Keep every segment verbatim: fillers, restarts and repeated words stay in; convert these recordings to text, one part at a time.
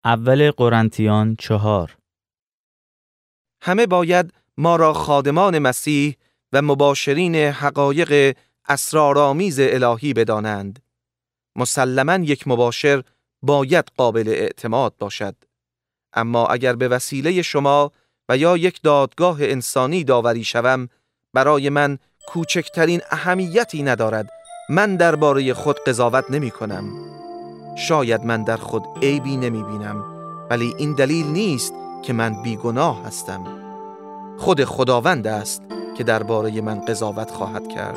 اول قرنتیان چهار. همه باید ما را خادمان مسیح و مباشرین حقایق اسرارآمیز الهی بدانند. مسلماً یک مباشر باید قابل اعتماد باشد. اما اگر به وسیله شما و یا یک دادگاه انسانی داوری شوم، برای من کوچکترین اهمیتی ندارد. من درباره خود قضاوت نمی کنم. شاید من در خود عیبی نمی بینم، ولی این دلیل نیست که من بیگناه هستم. خود خداوند است که درباره من قضاوت خواهد کرد.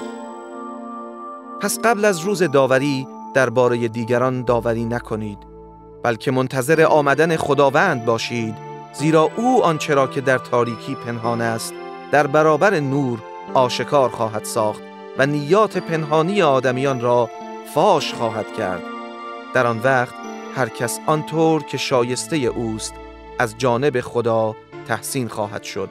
پس قبل از روز داوری درباره دیگران داوری نکنید، بلکه منتظر آمدن خداوند باشید، زیرا او آنچه را که در تاریکی پنهان است در برابر نور آشکار خواهد ساخت و نیات پنهانی آدمیان را فاش خواهد کرد. در آن وقت هر کس آنطور که شایسته اوست از جانب خدا تحسین خواهد شد.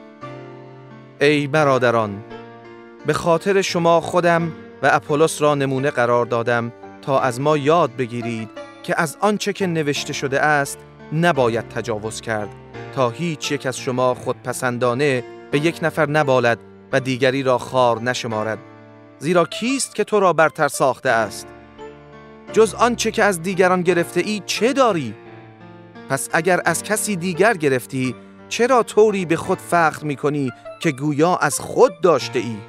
ای برادران، به خاطر شما خودم و اپولس را نمونه قرار دادم تا از ما یاد بگیرید که از آنچه که نوشته شده است نباید تجاوز کرد، تا هیچ یک از شما خودپسندانه به یک نفر نبالد و دیگری را خوار نشمارد. زیرا کیست که تو را برتر ساخته است؟ جز آنچه که از دیگران گرفته ای چه داری؟ پس اگر از کسی دیگر گرفتی، چرا طوری به خود فخر می کنی که گویا از خود داشته ای؟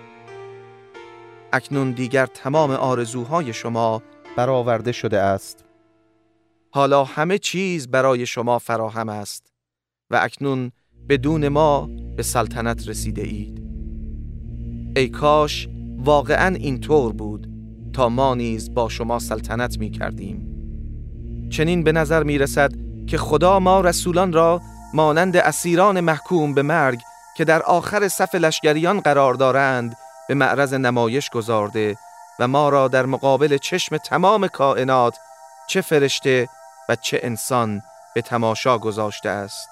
اکنون دیگر تمام آرزوهای شما برآورده شده است. حالا همه چیز برای شما فراهم است و اکنون بدون ما به سلطنت رسیده اید. ای کاش واقعاً این طور بود تا ما نیز با شما سلطنت می کردیم. چنین به نظر می رسد که خدا ما رسولان را مانند اسیران محکوم به مرگ که در آخر صف لشکریان قرار دارند به معرض نمایش گذارده و ما را در مقابل چشم تمام کائنات، چه فرشته و چه انسان، به تماشا گذاشته است.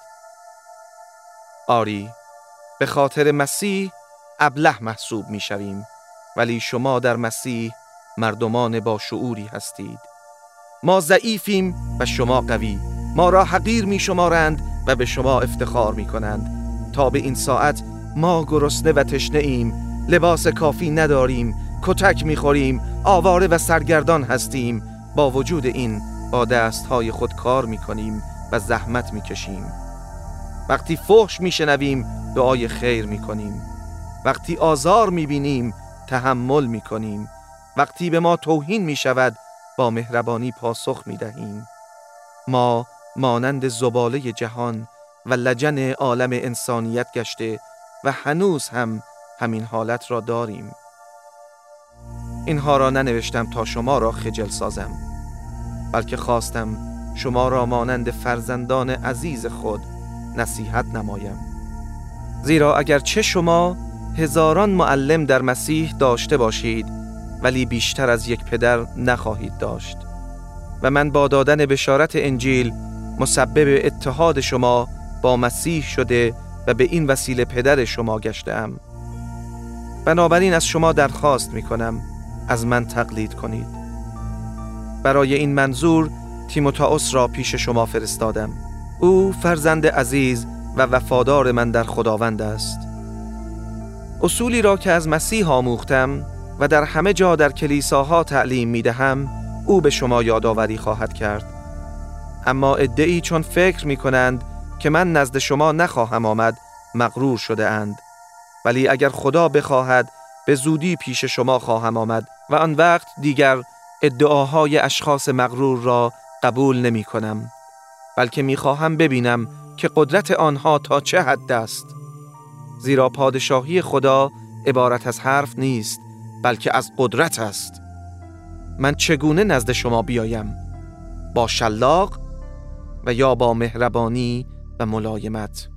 آری، به خاطر مسیح ابله محسوب می شویم، ولی شما در مسیح مردمان با شعوری هستید. ما ضعیفیم و شما قوی، ما را حقیر می شمارند و به شما افتخار می کنند. تا به این ساعت ما گرسنه و تشنه ایم، لباس کافی نداریم، کتک می خوریم، آواره و سرگردان هستیم. با وجود این با دستهای خود کار می کنیم و زحمت می کشیم. وقتی فحش می شنویم دعای خیر می کنیم. وقتی آزار می بینیم تحمل می کنیم. وقتی به ما توهین می شود با مهربانی پاسخ می دهیم. ما مانند زباله جهان و لجن عالم انسانیت گشته و هنوز هم همین حالت را داریم. اینها را ننوشتم تا شما را خجل سازم، بلکه خواستم شما را مانند فرزندان عزیز خود نصیحت نمایم. زیرا اگر چه شما هزاران معلم در مسیح داشته باشید، ولی بیشتر از یک پدر نخواهید داشت. و من با دادن بشارت انجیل مسبب اتحاد شما با مسیح شده و به این وسیله پدر شما گشته‌ام. بنابراین از شما درخواست می کنم از من تقلید کنید. برای این منظور تیموتائوس را پیش شما فرستادم. او فرزند عزیز و وفادار من در خداوند است. اصولی را که از مسیح آموختم و در همه جا در کلیساها تعلیم می دهم، او به شما یادآوری خواهد کرد. اما عده‌ای چون فکر می کنند که من نزد شما نخواهم آمد، مغرور شده اند. ولی اگر خدا بخواهد به زودی پیش شما خواهم آمد و آن وقت دیگر ادعاهای اشخاص مغرور را قبول نمی کنم، بلکه می خواهم ببینم که قدرت آنها تا چه حد است. زیرا پادشاهی خدا عبارت از حرف نیست، بلکه از قدرت است. من چگونه نزد شما بیایم؟ با شلاق و یا با مهربانی و ملایمت؟